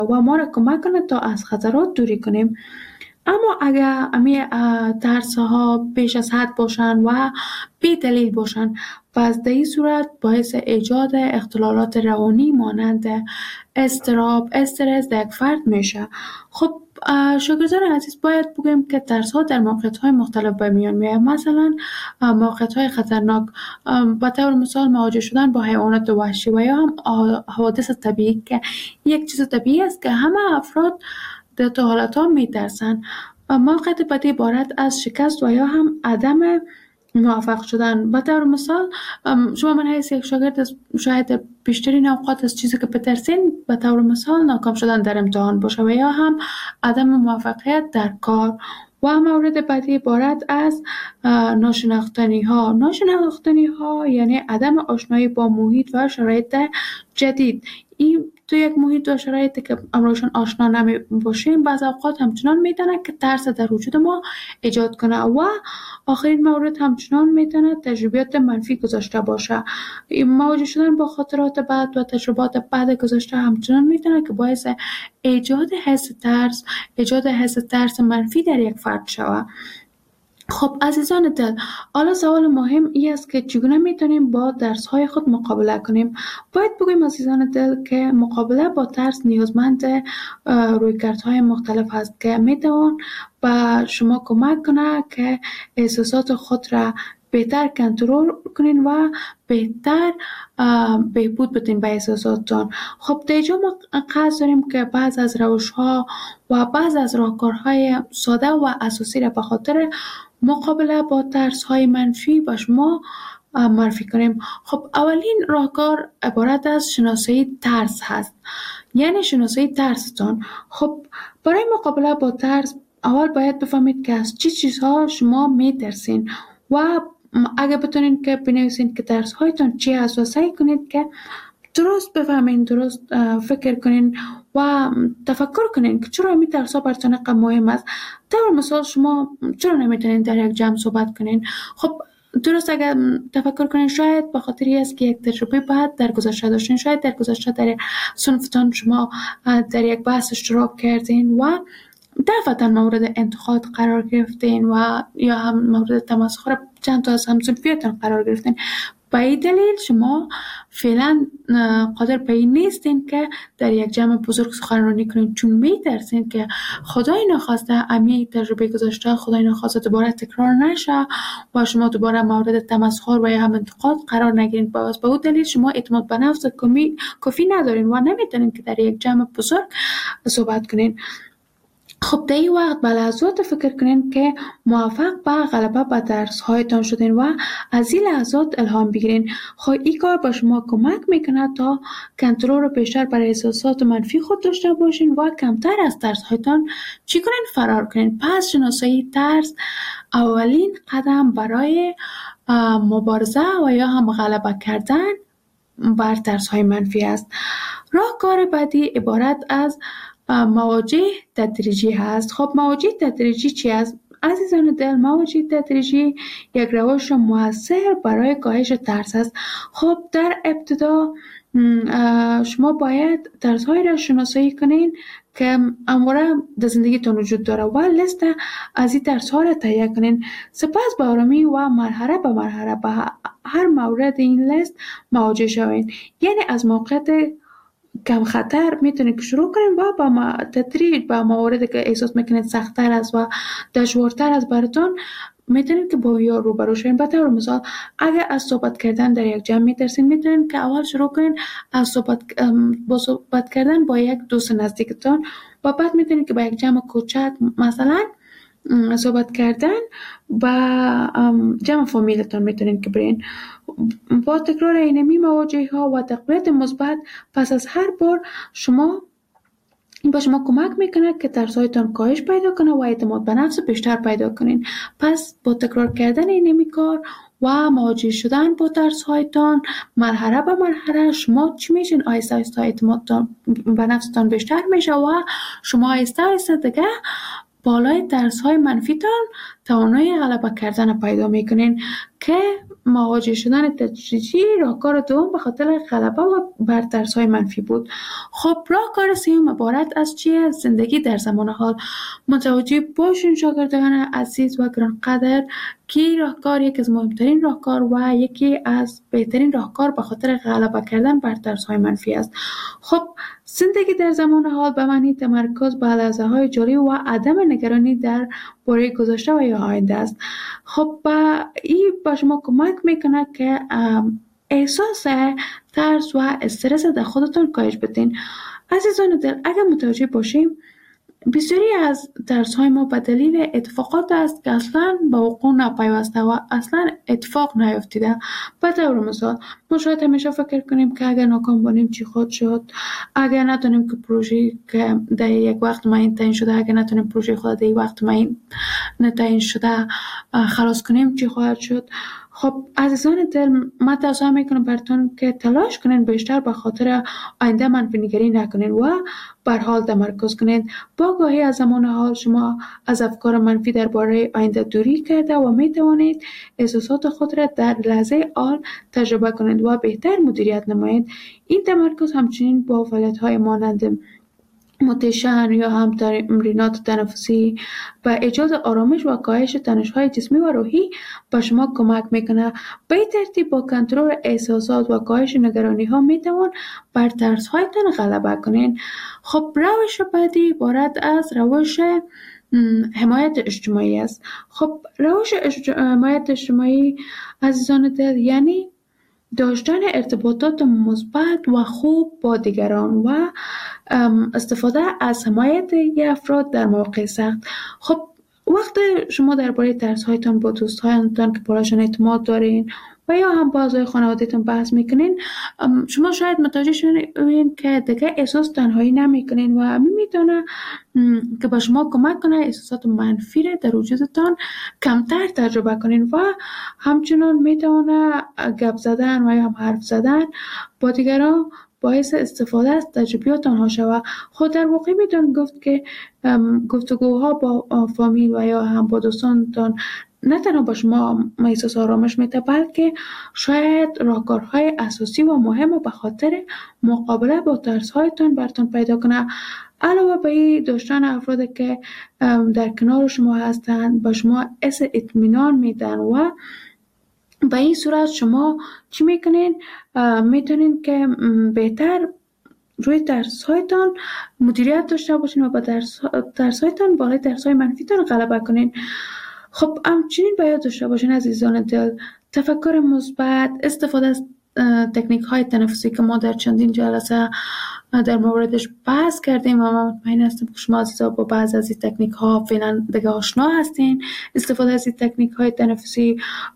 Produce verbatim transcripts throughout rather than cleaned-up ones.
و ما را کمک کنه تا از خطرات دوری کنیم. اما اگر امی ترس ها بیش از حد باشن و بی دلیل باشن، پس در این صورت باعث ایجاد اختلالات روانی مانند اضطراب، استرس در یک فرد میشه. خب شاگردان عزیز، باید بگویم که ترس ها در موقعیت های مختلف به میان میاد. مثلا موقعیت های خطرناک، به طور مثال مواجه شدن با حیوانات وحشی و یا هم حوادث طبیعی که یک چیز طبیعی است که همه افراد در تو حالت ها می ترسن. موقعیت بعدی عبارت از شکست و یا هم عدم موفق شدن. به طور مثال شما من حیث یک شاگرد شاید بیشترین اوقات از چیزی که بترسین به طور مثال ناکام شدن در امتحان باشه و یا هم عدم موفقیت در کار. و مورد بعدی عبارت از ناشناختنی ها. ناشناختنی ها یعنی عدم آشنایی با محیط و شرایط جدید. این تو یک محیط و شرایطی که امروزشان آشنا نمی باشیم بعض اوقات همچنان میتونه که ترس در وجود ما ایجاد کنه. و آخرین مورد همچنان میتونه تجربیات منفی گذاشته باشه. مواجه شدن با خاطرات بد و تجربات بد گذاشته همچنان میتونه که باعث ایجاد حس ترس ایجاد حس ترس منفی در یک فرد شود. خب عزیزان دل، حالا سوال مهم این است که چگونه میتونیم با ترس های خود مقابله کنیم؟ باید بگویم عزیزان دل که مقابله با ترس نیازمند رویکردهای مختلف است که میتوان به شما کمک کنه که احساسات خود را بهتر کنترل کنین و بهتر بهبود بدین به احساساتتان. خب در اینجا ما قصد داریم که بعض از روش ها و بعض از راهکارهای ساده و اساسی را به خاطر مقابله با ترس های منفی به شما معرفی کنیم. خب اولین راهکار عبارت از شناسایی ترس هست، یعنی شناسایی ترستان. خب برای مقابله با ترس اول باید بفهمید که از چی چیزها شما میترسین و اگه بتونین که بنویسین که ترس هایتان چی هست و سعی کنید که درست بفهمین، درست فکر کنین و تفکر کنین که چرا می ترس ها براتون اینقدر مهم است. طور مثال شما چرا نمیتونین در یک جمع صحبت کنین؟ خب درست اگر تفکر کنین شاید به خاطر این است که یک تجربه بعد در گذشته داشتین، شاید در گذشته در صنفتان شما در یک بحث اشتراک کردین و دفعتا مورد انتقاد قرار گرفتین و یا هم مورد تمسخر چند تا از همصنفیاتون قرار گرفتین. به این دلیل شما فعلا قادر به این نیستین که در یک جمع بزرگ سخنرانی کنین، چون میترسین که خدای نخواسته امی تجربه گذاشته خدای نخواسته دوباره تکرار نشه و شما دوباره مورد تمسخر و یا هم انتقاد قرار نگیرین. باز به اون دلیل شما اعتماد به نفس کافی ندارین و نمیتونین که در یک جمع بزرگ صحبت کنین. خب در این وقت به لحظات فکر کنین که موفق به غلبه به ترس هایتان شدین و از این لحظات الهام بگیرین. خب این کار به شما کمک میکنه تا کنترل رو بیشتر بر احساسات منفی خود داشته باشین و کمتر از ترس هایتان چی کنین؟ فرار کنین. پس شناسایی ترس اولین قدم برای مبارزه و یا هم غلبه کردن بر ترس های منفی است. راهکار بعدی عبارت از مواجه تدریجی هست. خب مواجه تدریجی چی است؟ عزیزان دل، مواجه تدریجی یک روش مؤثر برای کاهش ترس است. خب در ابتدا شما باید ترس های را شناسایی کنین که اموره در زندگیتون وجود داره و لیست از این ترس ها را تهیه کنین. سپس با آرامی و مرحله به مرحله به هر مورد این لیست مواجه شوین. یعنی از موقعیت کم خطر میتونید که شروع کنید و با تدریج با مواردی که احساس میکنید سخت‌تر است و دشوارتر است براتون میتونید که با یا روبرو شوین. به طور مثال اگر از صحبت کردن در یک جمع میترسین میتونید که اول شروع کنید از صحبت با صحبت کردن با یک دوست نزدیکتان و بعد میتونید که با یک جمع کوچک مثلا صحبت کردن با جمع فامیلتان میتونین که برین. با تکرار اینمی مواجهه ها و تقویت مثبت پس از هر بار شما این با شما کمک میکنه که ترسایتان کاهش پیدا کنه و اعتماد به نفس بیشتر پیدا کنین. پس با تکرار کردن اینمی کار و مواجه شدن با ترسایتان مرحله به مرحله شما چی میشین؟ آیسته آیسته اعتمادتان به نفستان بیشتر میشه و شما آیسته آیسته دیگه بالای ترس های منفی تان توانایی غلبه کردن پیدا میکنین که مواجه شدن تدریجی راهکار دوم به خاطر غلبه و بر ترس‌های منفی بود. خب راهکار سوم عبارت از چیه؟ زندگی در زمان حال. متوجه باشین شاگردان عزیز و گرانقدر که راهکار یکی از مهمترین راهکار و یکی از بهترین راهکار به خاطر غلبه کردن بر ترس‌های منفی است. خب زندگی در زمان حال به معنی تمرکز بر لحظه‌های جاری و عدم نگرانی در باره گذشته و یا آینده است. خب این به شما کمک میکنه که احساس ترس و استرس در خودتون کاهش بدین. عزیزان دل، اگر متوجه باشیم بسیاری از ترس‌های ما به دلیل اتفاقات است که اصلا به وقوع نپیوسته و اصلا اتفاق نیفتیده. به طور مثال ما شاید همیشه فکر کنیم که اگر ناکام باشیم چی خود شد، اگر نتونیم که پروژه که در یک وقت معین تعیین شده، اگر نتونیم پروژه خود در یک وقت معین تعیین شده خلاص کنیم چی خواهد شد. خب عزیزان دل، من توصیه میکنم براتون که تلاش کنین بیشتر به خاطر آینده منفی نگری نکنین و بر حال تمرکز کنین. با آگاهی از زمان حال شما از افکار منفی درباره آینده دوری کرده و می توانید احساسات خود را در لحظه حال تجربه کنید و بهتر مدیریت نمایید. این تمرکز همچنین با فعالیت‌های مانند مدیتیشن یا هم تمرینات تنفسی و ایجاد آرامش و کاهش تنش‌های جسمی و روحی به شما کمک میکنه. به این ترتیب با کنترل احساسات و کاهش نگرانی ها میتوان بر ترس هایتان غلبه کنین. خب روش بعدی عبارت از روش حمایت اجتماعی است. خب روش حمایت اجتماعی عزیزان دل یعنی داشتن ارتباطات مثبت و خوب با دیگران و استفاده از حمایت افراد در مواقع سخت. خب وقت شما درباره ترس‌هایتان با دوستانتان که برایشان اعتماد دارین و یا هم با اعضای خانواده‌تان بحث میکنین، شما شاید متوجه شوین که دیگه احساس تنهایی نمیکنین و میتونه که با شما کمک کنه احساسات منفی را در وجودتان کمتر تجربه کنین و همچنان میتونه گپ زدن و یا هم حرف زدن با دیگران باعث استفاده از تجربیات آنها شود. خود در واقع میتون گفت که گفتگوها با فامیل و یا هم با دوستانتان نه تنها با شما احساس آرامش میده، بلکه شاید راهکارهای اساسی و مهم به خاطر مقابله با ترس‌هایتان براتون پیدا کنه. علاوه بر این داشتن افرادی که در کنار شما هستند با شما حس اطمینان میدن و به این صورت شما چی میکنین؟ میتونین که بهتر روی ترس‌هایتان مدیریت داشته باشین و با ترس‌هایتان بالای ترس‌های منفیتان غلبه کنین. خب همچنین باید داشته باشین عزیزان دل تفکر مثبت، استفاده از تکنیک های تنفسی که ما در چندین جلسه در موردش بحث کردیم و من مطمئن هستم که شما عزیزا با بعض از این تکنیک ها فعلا دیگه آشنا هستین. استفاده از این تکنیک های تنفسی،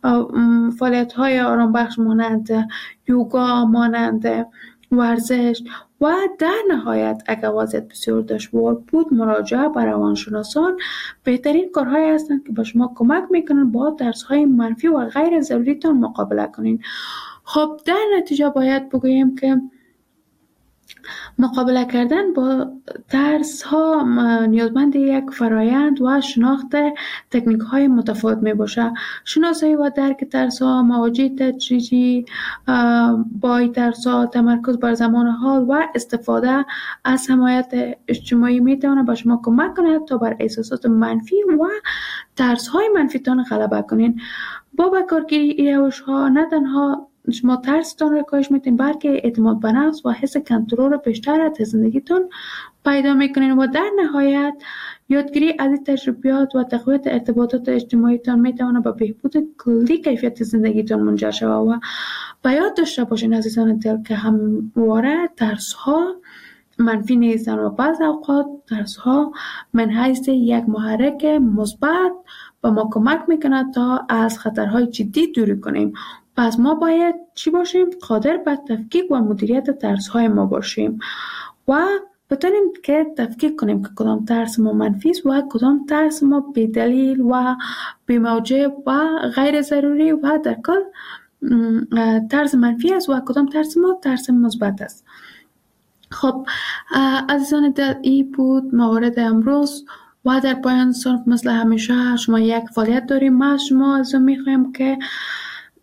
فعالیت های آرام بخش مانند یوگا، مانند ورزش و در نهایت اگر وضعیت بسیار دشوار بود مراجعه به روانشناسان بهترین کارهایی هستند که به شما کمک میکنن با ترس‌های منفی و غیر ضروریتان مقابله کنین. خب در نتیجه باید بگوییم که مقابله کردن با ترس ها نیازمند یک فرایند و شناخت تکنیک های متفاوت می باشه. شناسایی و درک ترس ها، مواجهه تدریجی با ترس ها، تمرکز بر زمان حال و استفاده از حمایت اجتماعی می تواند به شما کمک کند تا بر احساسات منفی و ترس های منفی تان غلبه کنین. با بکارگیری این روش ها نه تنها شما ترستان را کاهش میتین بلکه اعتماد به نفس و حس کنترل بیشتر در زندگیتون پیدا میکنین و در نهایت یادگیری از این تجربیات و تقویت ارتباطات اجتماعیتان میتونه به بهبود کلی کیفیت زندگیتون منجر شود. و به یاد داشته باشین عزیزان دل که همواره ترس ها منفی نیستن و بعض اوقات ترس ها من حیث یک محرک مثبت به ما کمک میکنه تا از خطرهای جدی دوری کنیم. پس ما باید چی باشیم؟ قادر به تفکیک و مدیریت ترس‌های ما باشیم و بتونیم که تفکیک کنیم که کدام ترس ما منفی است و کدام ترس ما بی‌دلیل و بی‌موجب و غیر ضروری و در کل ترس منفی است و کدام ترس ما ترس مثبت است. خب عزیزان دل، این بود موارد امروز و در پایان صنف مثل همیشه شما یک فعالیت داریم. ما شما از میخوایم که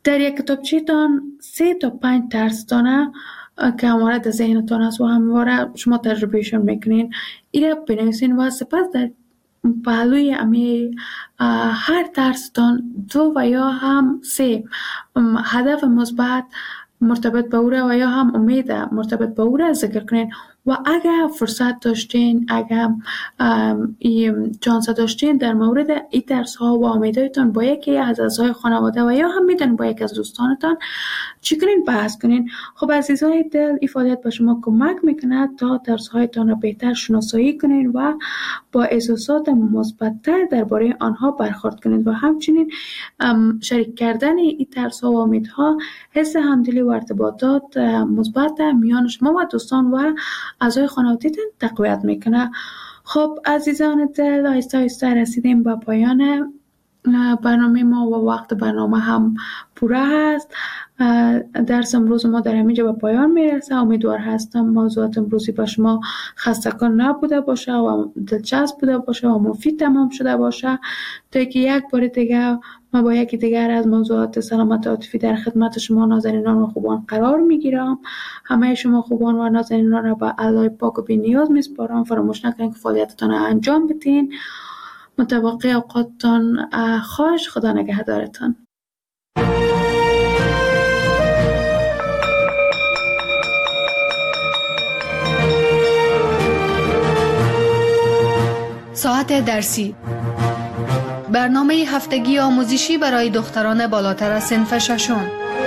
در یک کتابچه‌تان سه تا پنج درس دانه که همواره در ذهنتان است و همواره شما تجربهشون میکنین ایره بنویسین و سپس در پهلوی امی هر درستان دو و یا هم سه هدف مثبت مرتبط به او را و یا هم امید مرتبط به او را ذکر کنین و اگر فرصت داشتین اگر چانس داشتین در مورد این درس ها و امیدهایتان با یکی از اعضای خانواده و یا هم میتونین با یکی از دوستانتان چی کنین بحث کنین. خب عزیزای دل این فعالیت به شما کمک میکنه تا درس هایتان را بهتر شناسایی کنین و با احساسات مثبت‌تر درباره آنها برخورد کنین و همچنین شریک کردن این درس ها و امیدها حس همدلی و ارتباطات مثبت میان شما و دوستان و اعضای خانواده‌تان تقویت میکنه. خب عزیزان دل آهسته آهسته رسیدیم به پایان برنامه ما و وقت برنامه هم پوره هست. درس امروز ما در همینجا به پایان میرسه. امیدوار هستم موضوعات امروزی با شما خسته‌کن نبوده باشه و دلچسب بوده باشه و مفید تمام شده باشه تا که یک بار دیگه ما با یکی دیگر از موضوعات سلامت عاطفی در خدمت شما نازنینان و خوبان قرار میگیرم. همه شما خوبان و نازنینان را به الله پاک و بی نیاز میسپارم. فراموش نکنید که فعالیتتان را انجام بدین. متوقع اوقاتتان خوش. خدا نگهدارتان. ساعت درسی، برنامه هفتگی آموزشی برای دختران بالاتر از صنف ششم.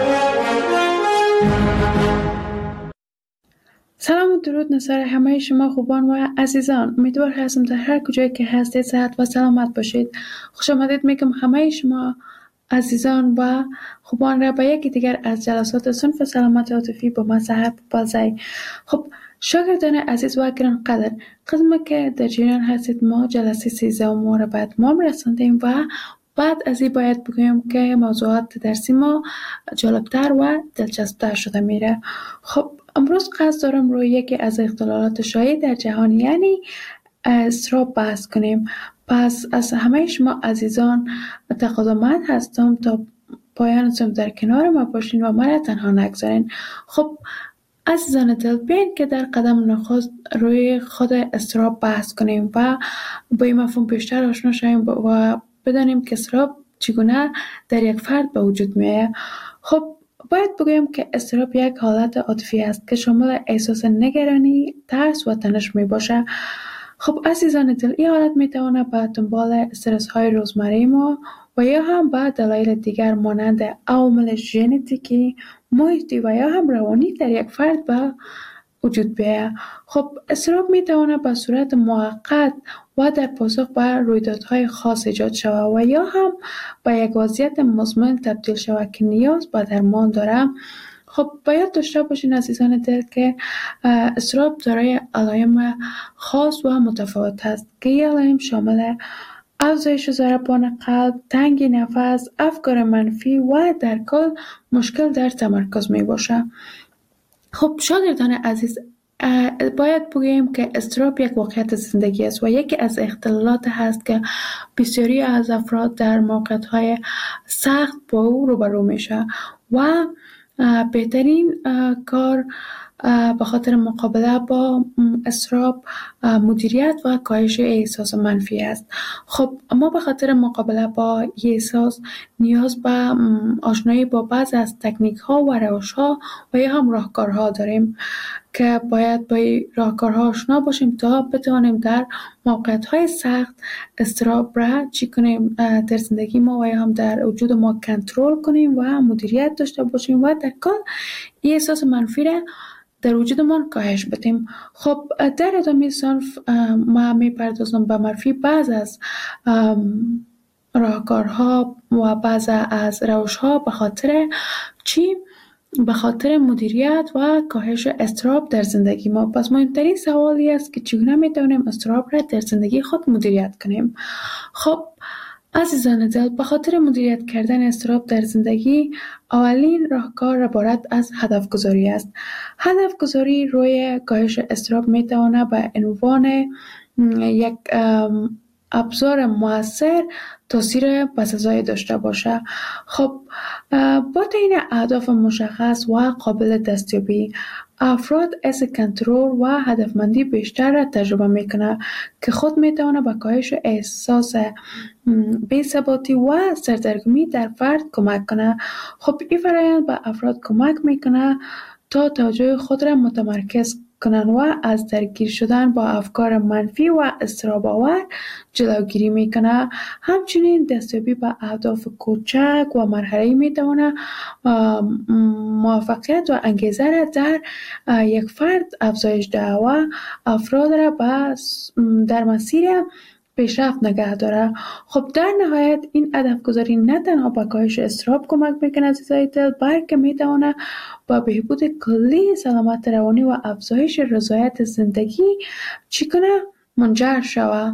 سلام و درود نثار همه شما خوبان و عزیزان. امیدوار هستم در هر کجایی که هستید صحت و سلامت باشید. خوش آمدید میگم همه شما عزیزان و خوبان را به یکی دیگر از جلسات صنف سلامت عاطفی با مصحف بازی. خب شاگردان عزیز و گرانقدر، قدم که در جریان هستید ما جلسه سیزده ما را بعد ما رساندیم و بعد از این باید بگویم که موضوعات درسی ما جالبتر و دلچسبتر شده میره. خب امروز قصد دارم روی یکی از اختلالات شایع در جهان یعنی اضطراب بحث کنیم. پس از همه شما عزیزان تقاضامند هستم تا پایان صنف در کنار ما باشین و ما را تنها نگذارین. خب عزیزان دل، بیاین که در قدم نخست روی خود اضطراب بحث کنیم و با این مفهوم بیشتر آشنا شویم و بدانیم که اضطراب چگونه در یک فرد به وجود میاد. خب باید بگویم که اضطراب یک حالت عاطفی است که شامل احساس نگرانی، ترس و تنش می باشه. خب عزیزان دل، این حالت می تواند به دنبال استرس های روزمره ما و یا هم به دلایل دیگر مانند عوامل ژنتیکی، محیطی و یا هم روانی در یک فرد به وجود بیاید. خب اضطراب می تواند به صورت موقت و در پاسخ به رویدادهای خاص ایجاد شود و یا هم به یک وضعیت مزمن تبدیل شود که نیاز به درمان دارد. خب باید داشته باشین عزیزان دل که اضطراب دارای علائم خاص و متفاوت است که این علائم شامل افزایش ضربان قلب، تنگی نفس، افکار منفی و در کل مشکل در تمرکز می باشه. خب شاگردان عزیز، باید بگوییم که اضطراب یک واقعیت زندگی است و یکی از اختلالات هست که بسیاری از افراد در موقعیت‌های سخت با او روبرو میشه و بهترین کار به خاطر مقابله با اضطراب مدیریت و کاهش احساس منفی است. خب ما به خاطر مقابله با این احساس نیاز به آشنایی با بعض از تکنیک ها و روش ها و یا هم راهکارها داریم که باید با راهکارها آشنا باشیم تا بتوانیم در موقعیت های سخت اضطراب را چی کنیم در زندگی ما و یا هم در وجود ما کنترل کنیم و مدیریت داشته باشیم و در کل این احساس منفی را در وجودمان کاهش بدیم. خب در ادامه صنف ما میپردازم به معرفی بعض از راهکارها و بعض از روش‌ها به خاطر چی؟ به خاطر مدیریت و کاهش اضطراب در زندگی ما. پس مهمترین سوالی است که چگونه میتونیم اضطراب را در زندگی خود مدیریت کنیم. خب عزیزان دل، به خاطر مدیریت کردن اضطراب در زندگی اولین راهکار عبارت از هدف گذاری است. هدف گذاری روی کاهش اضطراب میتواند به عنوان یک ابزار موثر تاثیر بسزایی داشته باشه. خب با تعیین اهداف مشخص و قابل دستیابی، افراد حس کنترل و هدفمندی بیشتر را تجربه میکنه که خود میتونه به کاهش احساس بی‌ثباتی و سردرگمی در فرد کمک کنه. خب این فرآیند به افراد کمک میکنه تا توجه خود را متمرکز کنند و از درگیر شدن با افکار منفی و اضطراب آور جلوگیری میکنه. همچنین دستیابی به اهداف کوچک و مرحله‌ای میتونه موفقیت و انگیزه را در یک فرد افزایش دهد و افراد را در مسیر پیشرفت نگه داره. خب در نهایت این هدف گذاری نه تنها به کاهش اضطراب کمک میکنه عزیزای دل، بلکه میتونه با بهبود کلی سلامت روانی و افزایش رضایت زندگی چی کنه منجر شود.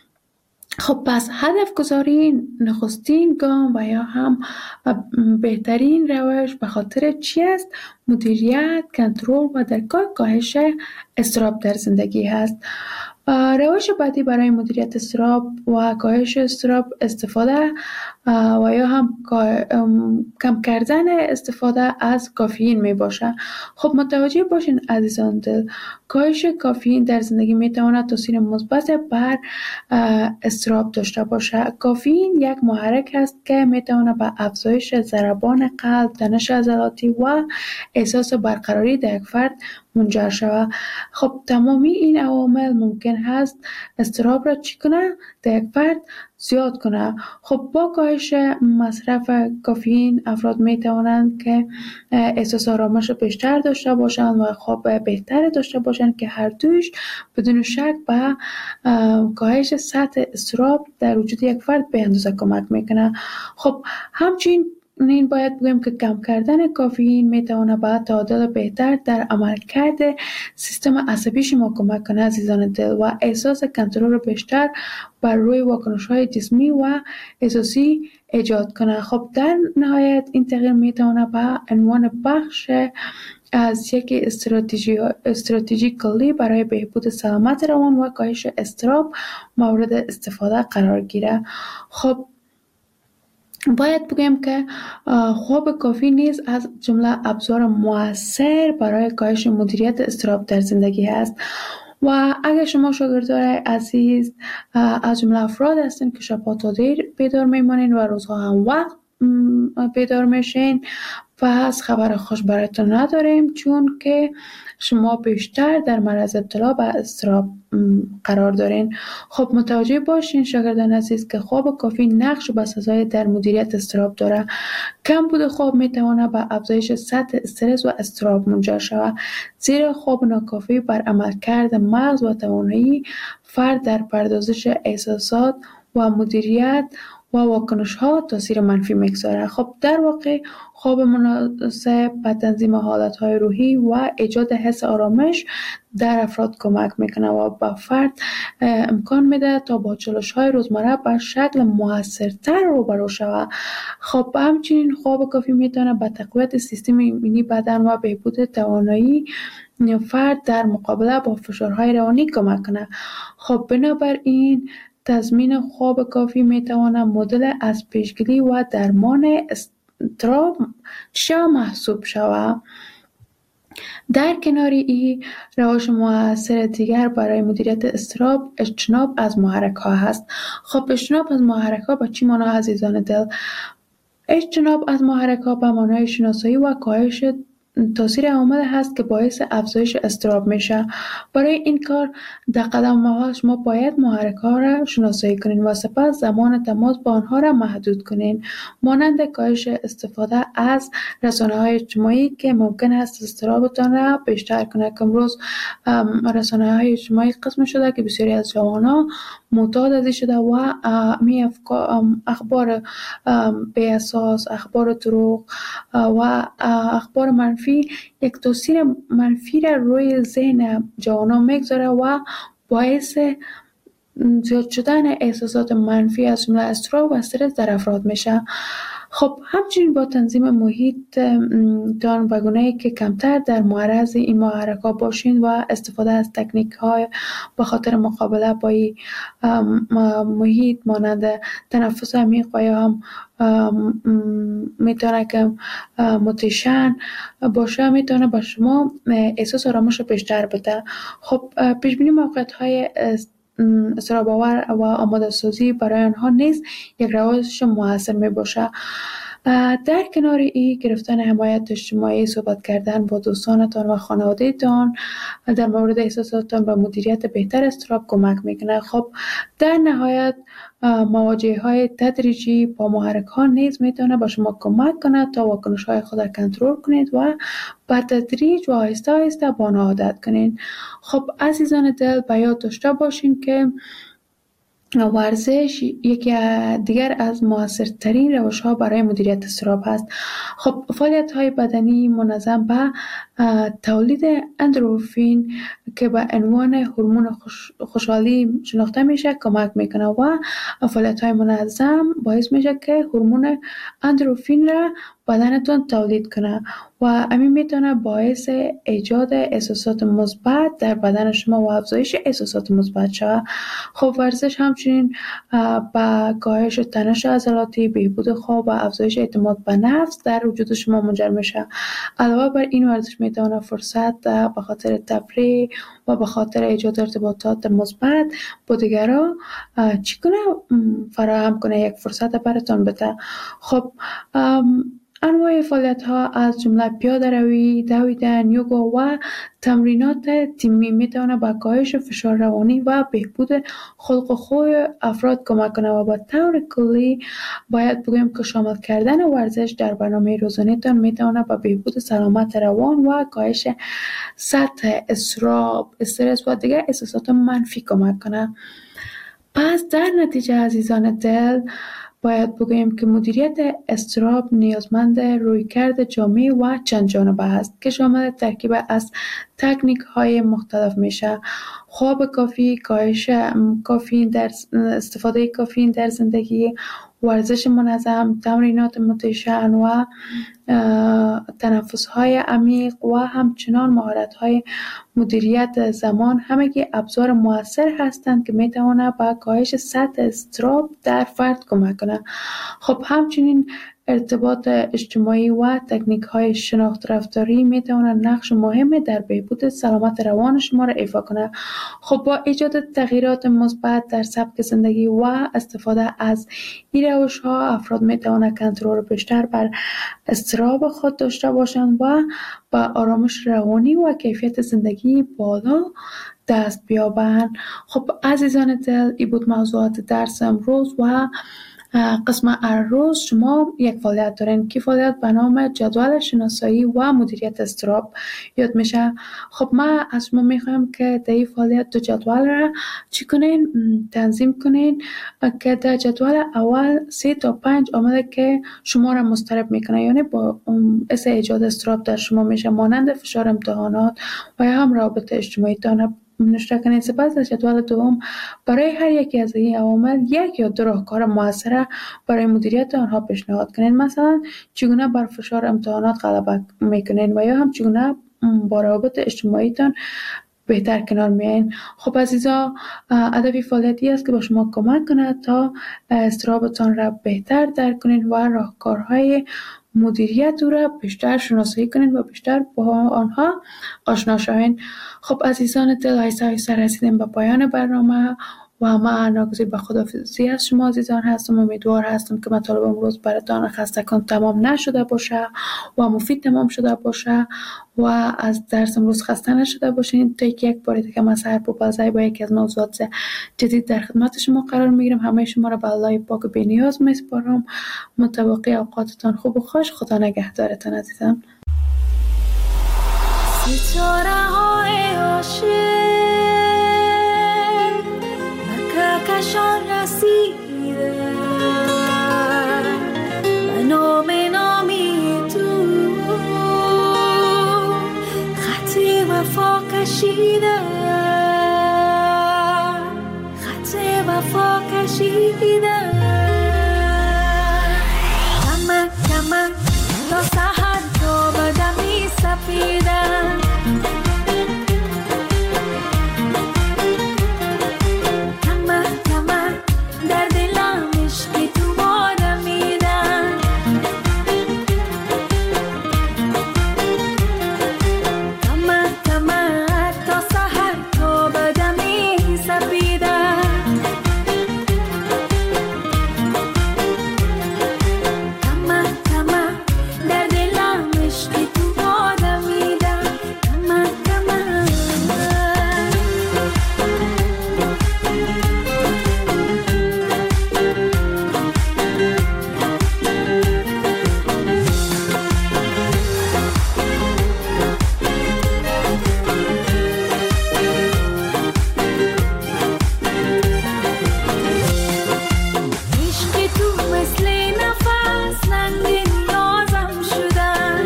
خب پس هدف گذاری نخستین گام و یا هم بهترین روش به خاطر چی است؟ مدیریت، کنترل و درگاه کاهش اضطراب در زندگی هست. روش بعدی برای مدیریت اضطراب و کاهش اضطراب استفاده و یا هم کم کردن استفاده از کافئین می باشه. خب متوجه باشین عزیزان دل، کاهش کافئین در زندگی می تواند تاثیر مثبت بر اضطراب داشته باشه. کافئین یک محرک است که می تواند به افزایش ضربان قلب، تنش عضلاتی و احساس برقراری در یک فرد منجر شود. خب تمامی این عوامل ممکن هست اضطراب را چی کنه؟ در یک فرد زیاد کنه. خب با کاهش مصرف کافئین افراد می توانند که احساس آرامش بیشتر داشته باشند و خواب بهتر داشته باشند که هر دویش بدون شک به کاهش سطح اضطراب در وجود یک فرد به اندازه کمک میکنه. خب همچنین این باید بگیم که کم کردن کافئین میتونه به تعادل بهتر در عملکرد سیستم عصبی شما کمک کنه عزیزان دل و احساس کنترل بیشتر بر روی واکنش‌های جسمی و احساسی ایجاد کنه. خب در نهایت این تغییر میتونه به عنوان بخش از یک استراتژی استراتژی کلی برای بهبود سلامت روان و کاهش اضطراب مورد استفاده قرار گیره. خب باید بگم که خواب کافی نیز از جمله ابزار مؤثر برای کاهش مدیریت اضطراب در زندگی است و اگر شما شاگردان عزیز از جمله افراد هستین که شب‌ها تا دیر بیدار میمانین و روزها هم وقت بیدار میشین، پس خبر خوش براتون نداریم، چون که شما بیشتر در معرض ابتلا به اضطراب قرار دارین. خب متوجه باشین شاگردان عزیز که خواب کافی نقش بسزایی در مدیریت اضطراب داره. کم بود خواب میتونه به افزایش سطح استرس و اضطراب منجر شود، زیرا خواب ناکافی بر عملکرد مغز و توانایی فرد در پردازش احساسات و مدیریت و واکنش ها تاثیر منفی میگذاره. خب در واقع خواب مناسب به تنظیم حالت های روحی و ایجاد حس آرامش در افراد کمک میکنه و به فرد امکان میده تا با چالش های روزمره به شکل موثرتر روبرو شود. خب همچنین خواب کافی میتونه به تقویت سیستم ایمنی بدن و بهبود توانایی فرد در مقابله با فشارهای روانی کمک کنه. خب بنابراین تضمین خواب کافی میتواند مدل از پیشگیری و درمان اضطراب چه محسوب شود. در کنار این روش مؤثر دیگر برای مدیریت اضطراب اجتناب از محرک ها هست. خب اجتناب از محرک ها با چی معنی عزیزان دل؟ اجتناب از محرک ها به معنای شناسایی و کاهش تاثیر عوامل هست که باعث افزایش اضطراب میشه. برای این کار در قدم اول شما باید محرک ها را شناسایی کنین و سپس زمان تماس با آنها را محدود کنین، مانند کاهش استفاده از رسانه های اجتماعی که ممکن است اضطرابتان را بیشتر کنه. که امروز رسانه های اجتماعی قسم شده که بسیاری از جوانان معتاد ازش شده و می اخبار بی اساس، اخبار دروغ و اخبار منفی یک تاثیر منفی را روی ذهن جوانان میگذاره و باعث زیاد شدن احساسات منفی از جمله اضطراب و استرس در افراد میشه. خب همچنین با تنظیم محیط تان و گونه‌ای که کمتر در معرض این محرک‌ها باشین و استفاده از تکنیک‌های به خاطر مقابله با این محیط مانند تنفس عمیق و یا هم میتونه که موتیشن باشه، میتونه با شما احساس آرامش بیشتر بده. خب پیش بینی موقعیت‌های اضطراب آور و آماده سازی برای آنها نیز یک روش موثر می باشه. در کنار این گرفتن حمایت اجتماعی، صحبت کردن با دوستانتان و خانواده‌تان در مورد احساساتتان و مدیریت بهتر اضطراب کمک میکنه. خب در نهایت مواجهه های تدریجی با محرک ها نیز میتونه با شما کمک کنه تا واکنش های خود را کنترل کنید و با تدریج و آهسته آهسته با آن عادت کنید. خب عزیزان دل، به یاد داشته باشین که ورزش یکی دیگر از موثرترین روش‌ها برای مدیریت اضطراب است. خب فعالیت‌های بدنی منظم به تولید اندروفین که به عنوان هورمون خوش، خوشحالی شناخته میشه کمک میکنه و فعالیت‌های منظم باعث میشه که هورمون اندروفین را بدنتون تولید کنه و همین میتونه باعث ایجاد احساسات مثبت در بدن شما و افزایش احساسات مثبت شود. خب ورزش همچنین با کاهش تنش عضلاتی، بهبود خواب و افزایش اعتماد به نفس در وجود شما منجر میشه. علاوه بر این ورزش میتونه فرصت به خاطر تفریح و به خاطر ایجاد ارتباطات مثبت با دیگران چی کنه فراهم کنه، یک فرصت براتون بده. خب انواع فعالیت ها از جمله پیاده روی، دویدن، یوگا و تمرینات تیمی میتونه به کاهش فشار روانی و بهبود خلق و خوی افراد کمک کنه و با طور کلی باید بگویم که شامل کردن ورزش در برنامه روزانه تان میتونه به بهبود سلامت روان و کاهش سطح اضطراب، استرس و دیگر احساسات منفی کمک کنه. پس در نتیجه عزیزان دل باید بگویم که مدیریت اضطراب نیازمند رویکرد جامع و چند جانبه است که شامل ترکیب از تکنیک های مختلف میشه: خواب کافی، کاهش کافئین در استفاده کافئین در زندگی، ورزش منظم، تمرینات موتیشن و تنفس های عمیق و همچنان مهارت های مدیریت زمان، همگی ابزار مؤثر هستند که میتوانند به کاهش سطح اضطراب در فرد کمک کنند. خب همچنین ارتباط اجتماعی و تکنیک های شناخت رفتاری می توانند نقش مهمی در بهبود سلامت روان شما را ایفا کنند. خب با ایجاد تغییرات مثبت در سبک زندگی و استفاده از این روش ها افراد می توانند کنترل بیشتر بر اضطراب خود داشته باشند و با آرامش روانی و کیفیت زندگی بالا دست بیابند. خب عزیزان دل، این بود موضوعات درس امروز و قسم روز شما یک فعالیت دارین که فعالیت به نام جدول شناسایی و مدیریت اضطراب یاد میشه. خب ما از شما میخوایم که در این فعالیت دو جدول را چی کنین؟ تنظیم کنین که در جدول اول سه تا پنج عامل که شما را مضطرب میکنه، یعنی با باعث ایجاد اضطراب در شما میشه، مانند فشار امتحانات و یا هم رابطه اجتماعی تان نشته کنید. سپس از جدول دوم برای هر یکی از این عوامل یک یا دو راهکار موثر برای مدیریت آنها پیشنهاد کنید. مثلا چگونه بر فشار امتحانات غلبه میکنین و یا هم چگونه با روابط اجتماعی تان بهتر کنار میایین. خب عزیزا، هدف فعالیتی است که با شما کمک کند تا اضطرابتان را بهتر درک کنید و راهکارهای مدیریت او را بیشتر شناسایی کنید و بیشتر با آنها آشنا شوید. خب عزیزان دل، آهسته آهسته رسیدیم به پایان برنامه و من ناگزیر به خداحافظی از شما عزیزان هستم. امیدوار هستم که مطالب امروز براتان خستگان تمام نشده باشه و مفید تمام شده باشه و از درس امروز خسته نشده باشین. تا یک بار دیگه من سحر پوپلزی با یکی از موضوعات جدید در خدمت شما قرار میگیرم. همه شما را به الله پاک و بی‌نیاز میسپارم. متوقع اوقاتتان خوب و خوش. خدا نگهدارتان عزیزان. ستاره های عاشق کشان رسیده و نام نامی تو خط وفا کشیده، خط وفا کشیدن کمک کمک تا سحر تا بدمی سپیدن کمک کمک در دلم عشقی تو بارمیدن کمک کمک تا سحر تا بدمی سپیدن کمک کمک در دلم عشقی تو بارمیدن کمک کمک عشقی تو مثل نفس رنگ نیازم شدن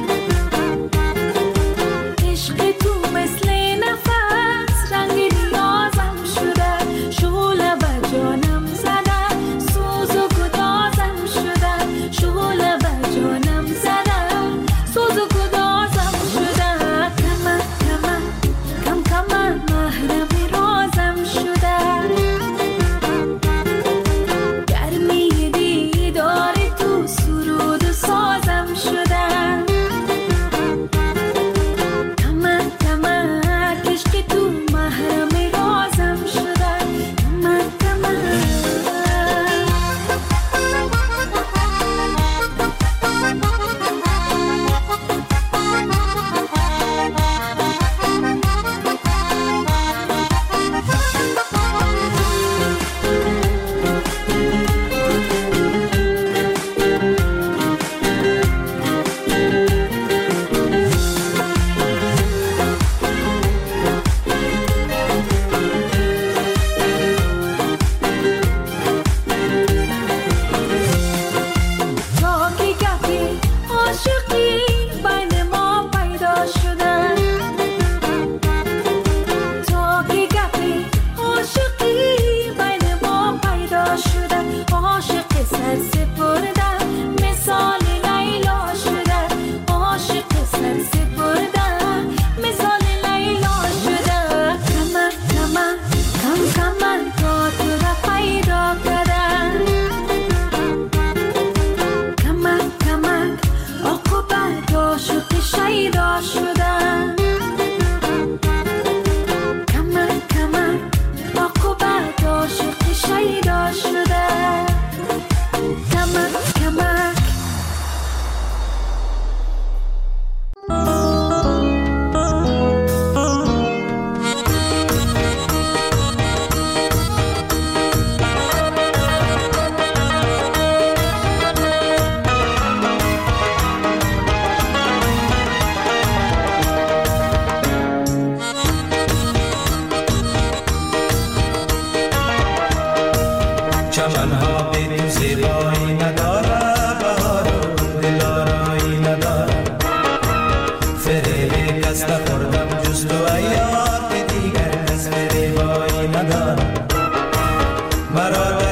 عشقی تو مثل نفس رنگ نیازم شدن شعله به جانم زدن سوز و گدازم شدن شعله به جانم زدن سوز و گدازم شدن کمک کمک کم کمک محرم رازم شدن گرمی دیدار تو سرود و سازم شدن کمک کمک عشق تو محرم رازم شدن کمک کمک تا که گپی عاشقی بین ما پیدا شدن تا که گپی عاشقی بین ما پیدا شدن عاشق سر سپردن مثال لیلا شدن عاشق سر سپردن مثال لیلا شدن کمک کمک کم کمک تا تو را پیدا کردن کمک کمک عاقبت عاشق شیدا شدن کمک کمک عاقبت عاشق شیدا شدن کمک کمک چمنها بی تو زیبایی نداره بهار و دلارایی نداره فریب کس نخوردم جز تو ایار که دیگر کس فریبایی نداره مرا